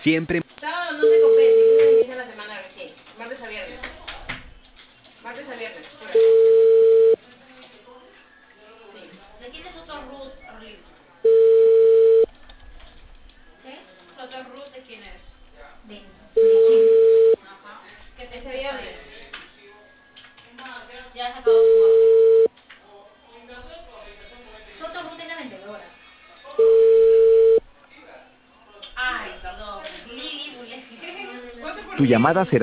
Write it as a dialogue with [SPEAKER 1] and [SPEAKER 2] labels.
[SPEAKER 1] Siempre.
[SPEAKER 2] Sábado no se compete, lunes inicia la semana recién. Martes a viernes. Martes a viernes, pura. Sí.
[SPEAKER 3] ¿De quién es Soto Ruth, Arlene? ¿Qué? Soto Ruth, ¿de quién es?
[SPEAKER 4] ¿De quién?
[SPEAKER 3] Ajá. ¿Qué te
[SPEAKER 2] Ese viernes.
[SPEAKER 3] Ya has sacado su orden.
[SPEAKER 4] Soto Ruth es la vendedora.
[SPEAKER 3] Ay, perdón. Lili Bulé.
[SPEAKER 2] Voto por
[SPEAKER 1] Tu
[SPEAKER 2] Lili.
[SPEAKER 1] llamada será